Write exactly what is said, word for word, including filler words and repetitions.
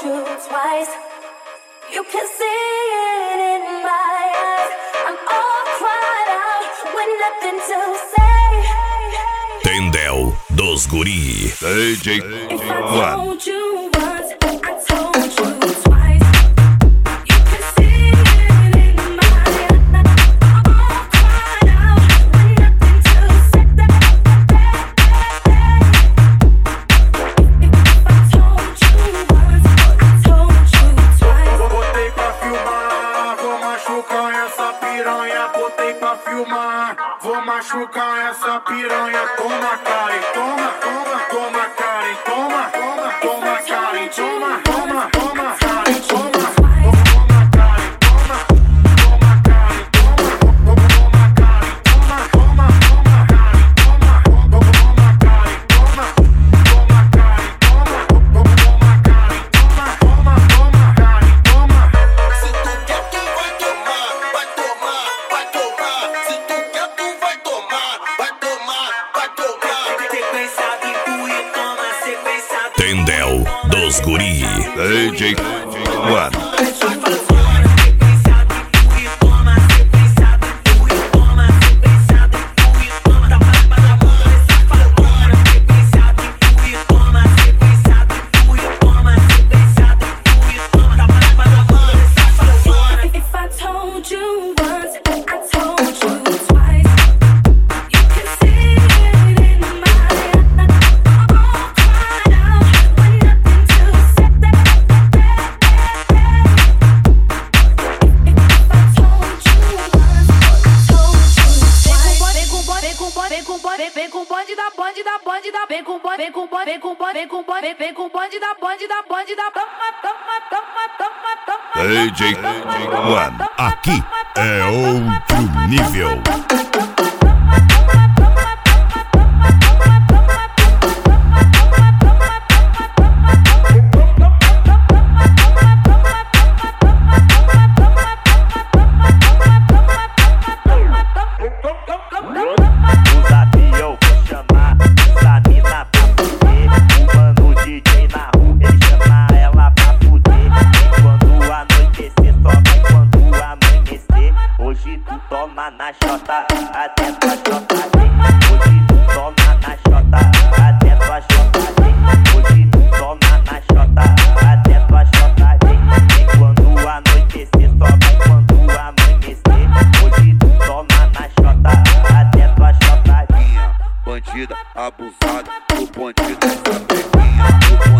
you twice. You can see it in my eyes. I'm all cried out with nothing to say. Tendel dos Guri. D J If I told you once, I told you twice. You can see it in my eyes. I'm all cried out with nothing to say. If I told you once, I told you twice. Botei pra filmar, vou machucar essa piranha. Botei pra filmar, vou machucar essa piranha. Toma, cara, e toma, toma, toma, cara, e toma, toma, toma, cara, e toma, toma, toma, cara, e toma, toma, cara, e toma, toma, cara, e toma, toma, cara, e toma, toma, toma, cara, e toma, toma, cara, e toma, toma, cara, e toma, toma, cara, e toma, toma, toma, cara, e toma. Se tu quer, tu vai tomar, vai tomar, vai tomar. Se tu quer, tu vai tomar, vai tomar, vai tomar. Sequenciado em tu e toma, sequenciado. Tendel dos Guri. D J One. If I told you once, I told you twice. You can see it in my eyes. I'm all cried out with nothing to say. If I told you once, I told you twice. Vem com bonde, vem com bonde, vem com bonde, vem com bonde da bonde da bonde da vem com bonde, vem com bonde, vem com bonde, vem com bonde, vem com bonde da bonde da bonde da toma, toma, toma, toma, toma. D J One. Aqui é outro nível. No zap eu vou chamar essa mina pra fuder. O mano D J na rua, ele chama ela pra fuder. E quando anoitecer, só vai quando amanhecer. Hoje tu toma na chota, até tua chota vem. Hoje tu toma na chota, até tua chota vem. Hoje tu toma na chota, até tua chota vem. E quando anoitecer, só vai quando amanhecer. Hoje tu toma na chota, até tua chota vem. Bandida abusada, o bonde dessa breguinha.